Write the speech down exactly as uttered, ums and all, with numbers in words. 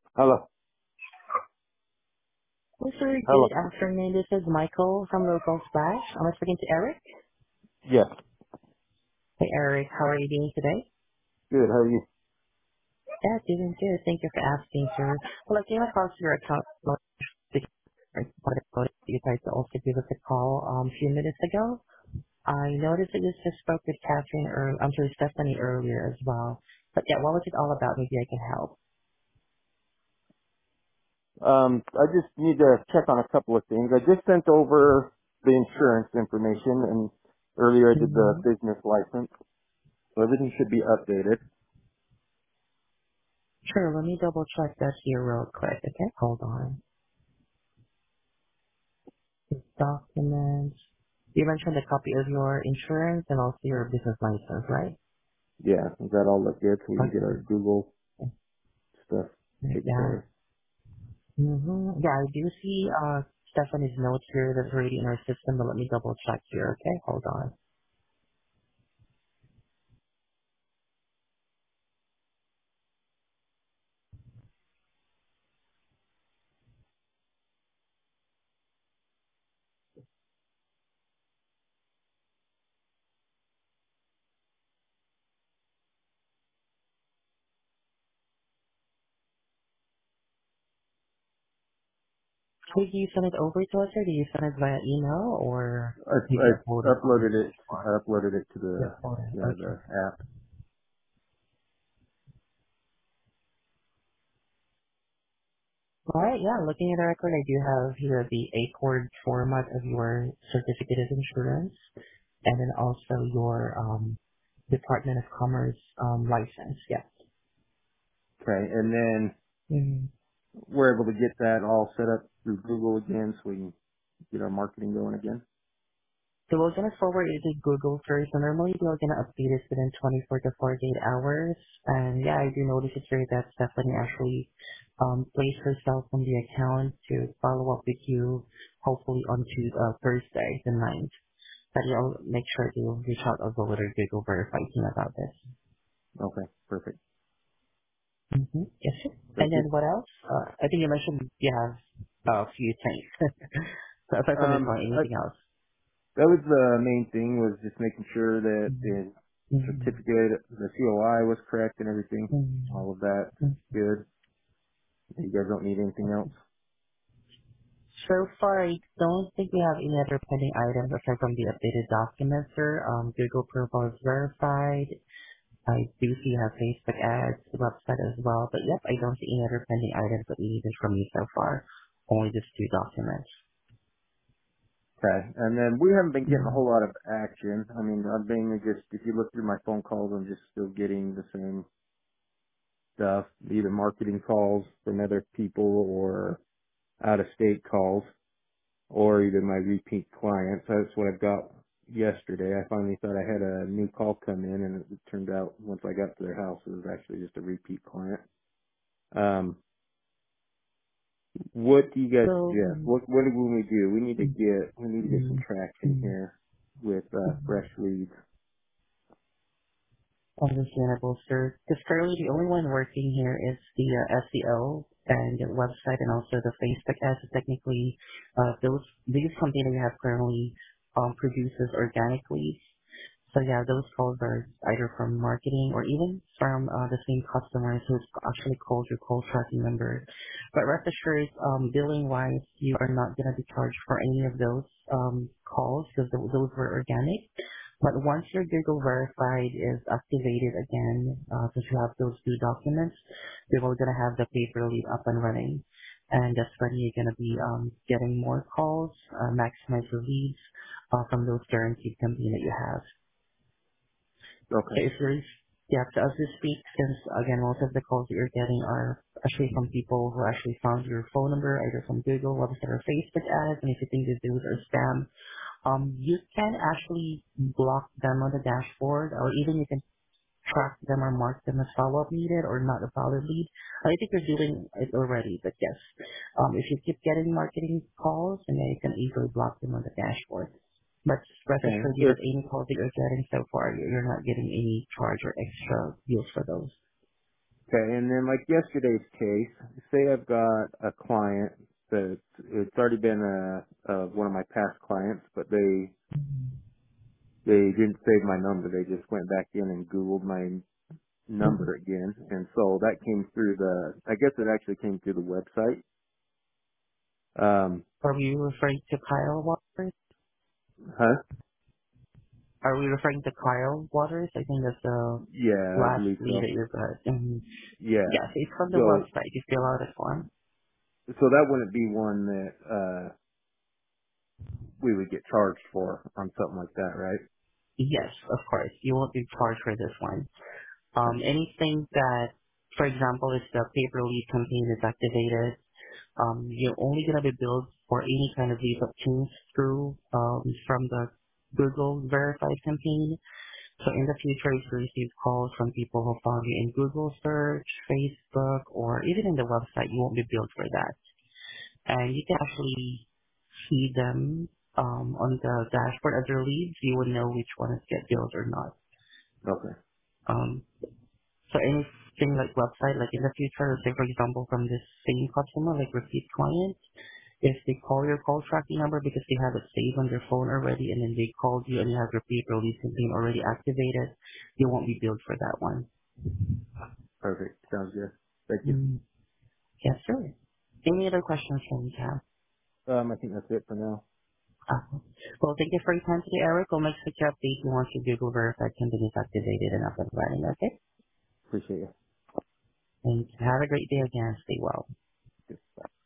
Hello. Well, sir, Hello. good afternoon. This is Michael from Local Splash. I'm speaking to Eric. Yes. Hey, Eric, how are you doing today? Good. How are you? Yeah, doing good. Thank you for asking, sir. Well, I came across your account. You guys also give us a call um, a few minutes ago. I noticed that you just spoke with Catherine, or I'm sorry, Stephanie earlier as well. But yeah, what was it all about? Maybe I can help. Um, I just need to check on a couple of things. I just sent over the insurance information, and earlier I did the Mm-hmm. business license, so everything should be updated. Sure, let me double check that here real quick. Okay, hold on. Documents. You mentioned a copy of your insurance and also your business license, right? Yeah, does that all look good? So we can get our Okay. Google stuff taken Yeah. care of. Mm-hmm. Yeah, I do see uh Stephanie's notes here that's already in our system, but let me double check here, okay? Hold on. Did you send it over to us or did you send it via email or I, did I you upload it on uploaded it. or I uploaded it to you the uploaded it? yeah Okay. the app. All right, yeah, looking at the record, I do have here the A-cord format of your certificate of insurance and then also your um Department of Commerce um license. Yeah. Okay, and then Mhm. we're able to get that all set up through Google again, so we can get our marketing going again. So we're gonna forward it to Google first, and normally they're gonna update it within twenty-four to forty-eight hours. And yeah, I do notice it's here that Stephanie actually um placed herself on the account to follow up with you, hopefully on to uh, Thursday the ninth. But you'll make sure to reach out over with her Google verified team about this. Okay, perfect. Mm-hmm. Yes, sir. And Thank you. then what else? Uh, I think you mentioned you have uh, a few things. So aside from this Um, one, I, anything else? that was the main thing, was just making sure that the Mm-hmm. Mm-hmm. certificate, the C O I was correct and everything. All of that Mm-hmm. good. You guys don't need anything else? So far, I don't think we have any other pending items aside from the updated documents, sir. Um, Google profile is verified. I do see you have Facebook ads, website as well. But yep, I don't see any other pending items that we needed from you so far. Only just two documents. Okay. And then we haven't been getting a Mm-hmm. whole lot of action. I mean, I'm mainly just, if you look through my phone calls, I'm just still getting the same stuff, either marketing calls from other people or out of state calls, or either my repeat clients. That's what I've got yesterday. I finally thought I had a new call come in, and it turned out once I got to their house, it was actually just a repeat client. Um, what do you guys So, suggest? What what do we do? We need to get we need to get some traction mm-hmm. here with uh, fresh leads. Understandable, sir. Because currently the only one working here is the uh, S E O and the website and also the Facebook ads. So technically, uh, those these something that we have currently um, produces organically. So yeah, those calls are either from marketing or even from uh, the same customers who's actually called your call tracking number. But rest assured, um, billing wise, you are not going to be charged for any of those um, calls because those were organic. But once your Google Verified is activated again, uh, since you have those two documents, we will gonna have the paper lead up and running, and that's when you're gonna be um, getting more calls, uh, maximize your leads uh, from those guaranteed campaign that you have. Okay. So if there's yeah, so as we speak, since again most of the calls that you're getting are actually from people who actually found your phone number either from Google, website, or Facebook ads, and if you think that those are spam, um, you can actually block them on the dashboard, or even you can track them or mark them as follow-up needed or not a valid lead. I think you're doing it already, but yes, um, if you keep getting marketing calls, and then you can easily block them on the dashboard. But rest Okay. assured you If that any calls that you're getting so far, you're you're not getting any charge or extra deals for those. Okay, and then like yesterday's case, say I've got a client that it's already been a, a one of my past clients, but they they didn't save my number. They just went back in and Googled my number again, and so that came through the. I guess it actually came through the website. Um, Are we referring to Kyle Waters? huh? Are we referring to Kyle Waters? I think that's the Yeah, I last believe lead so. that you got. And Yeah. yes, it's from the So website. You fill out a form. so that wouldn't be one that uh we would get charged for on something like that, right? Yes, of course. You won't be charged for this one. Um, Okay. anything that, for example, if the paper lead campaign is activated, um, you're only going to be billed for any kind of lead obtained through um, from the Google verified campaign. So in the future, if you receive calls from people who found you in Google search, Facebook, or even in the website, you won't be billed for that. And you can actually see them um, on the dashboard as your leads. You would know which ones get billed or not. Okay. Um, so anything like website, like in the future, say for example from this same customer, like repeat client, if they call your call tracking number because they have it saved on their phone already and then they called you and you have your paper release campaign already activated, you won't be billed for that one. Perfect. Sounds good. Thank you. Mm, yes, sir. Any other questions from you, Cam? Um, I think that's it for now. Uh, well, thank you for your time today, Eric. We'll make such an update once your Google verified campaign is activated and up and running, okay? Appreciate you. And have a great day again. Stay well. Good. Bye.